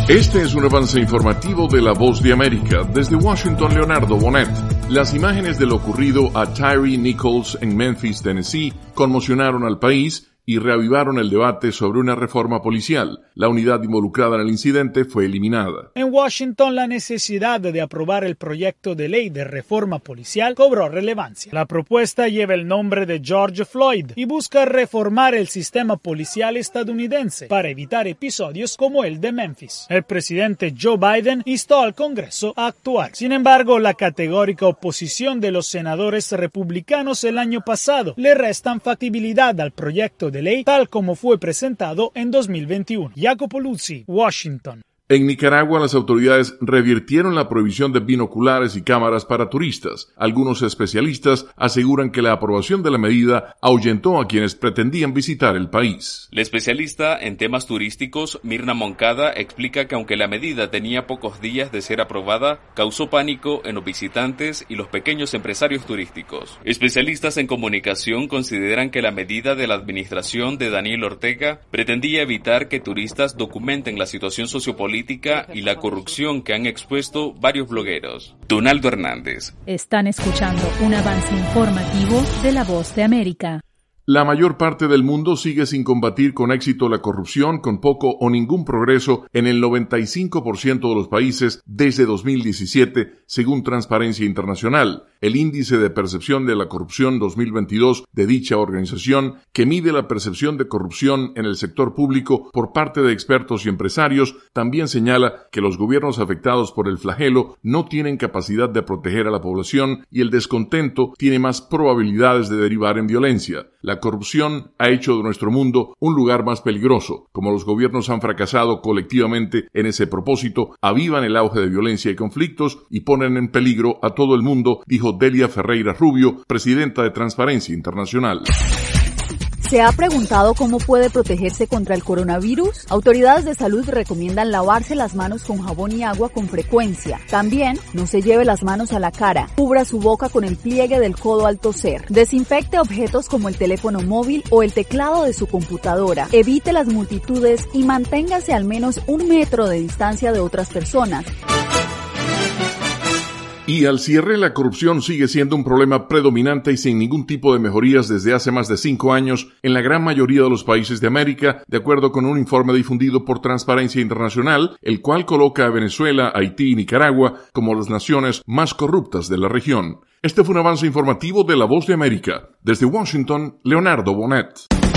Este es un avance informativo de La Voz de América. Desde Washington, Leonardo Bonet. Las imágenes de lo ocurrido a Tyre Nichols en Memphis, Tennessee, conmocionaron al país y reavivaron el debate sobre una reforma policial. La unidad involucrada en el incidente fue eliminada. En Washington, la necesidad de aprobar el proyecto de ley de reforma policial cobró relevancia. La propuesta lleva el nombre de George Floyd y busca reformar el sistema policial estadounidense para evitar episodios como el de Memphis. El presidente Joe Biden instó al Congreso a actuar. Sin embargo, la categórica oposición de los senadores republicanos el año pasado le restan factibilidad al proyecto de ley tal como fue presentado en 2021. Jacopo Luzzi, Washington. En Nicaragua, las autoridades revirtieron la prohibición de binoculares y cámaras para turistas. Algunos especialistas aseguran que la aprobación de la medida ahuyentó a quienes pretendían visitar el país. La especialista en temas turísticos, Mirna Moncada, explica que aunque la medida tenía pocos días de ser aprobada, causó pánico en los visitantes y los pequeños empresarios turísticos. Especialistas en comunicación consideran que la medida de la administración de Daniel Ortega pretendía evitar que turistas documenten la situación sociopolítica y la corrupción que han expuesto varios blogueros. Donaldo Hernández. Están escuchando un avance informativo de La Voz de América. La mayor parte del mundo sigue sin combatir con éxito la corrupción, con poco o ningún progreso en el 95% de los países desde 2017, según Transparencia Internacional, el índice de percepción de la corrupción 2022 de dicha organización, que mide la percepción de corrupción en el sector público por parte de expertos y empresarios, también señala que los gobiernos afectados por el flagelo no tienen capacidad de proteger a la población y el descontento tiene más probabilidades de derivar en violencia. La corrupción ha hecho de nuestro mundo un lugar más peligroso. Como los gobiernos han fracasado colectivamente en ese propósito, avivan el auge de violencia y conflictos y ponen en peligro a todo el mundo, dijo Delia Ferreira Rubio, presidenta de Transparencia Internacional. ¿Se ha preguntado cómo puede protegerse contra el coronavirus? Autoridades de salud recomiendan lavarse las manos con jabón y agua con frecuencia. También, no se lleve las manos a la cara. Cubra su boca con el pliegue del codo al toser. Desinfecte objetos como el teléfono móvil o el teclado de su computadora. Evite las multitudes y manténgase al menos 1 metro de distancia de otras personas. Y al cierre, la corrupción sigue siendo un problema predominante y sin ningún tipo de mejorías desde hace más de 5 años en la gran mayoría de los países de América, de acuerdo con un informe difundido por Transparencia Internacional, el cual coloca a Venezuela, Haití y Nicaragua como las naciones más corruptas de la región. Este fue un avance informativo de La Voz de América. Desde Washington, Leonardo Bonet.